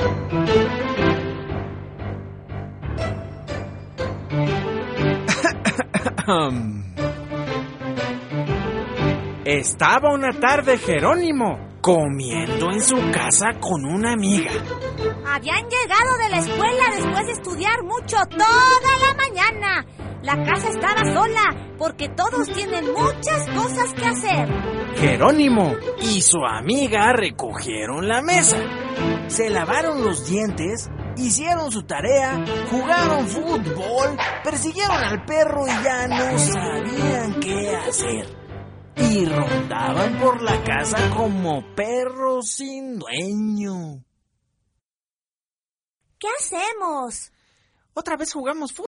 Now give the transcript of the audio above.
Estaba una tarde Jerónimo comiendo en su casa con una amiga. Habían llegado de la escuela después de estudiar mucho toda la mañana. La casa estaba sola porque todos tienen muchas cosas que hacer. Jerónimo y su amiga recogieron la mesa, se lavaron los dientes, hicieron su tarea, jugaron fútbol, persiguieron al perro y ya no sabían qué hacer. Y rondaban por la casa como perros sin dueño. ¿Qué hacemos? Otra vez jugamos fútbol.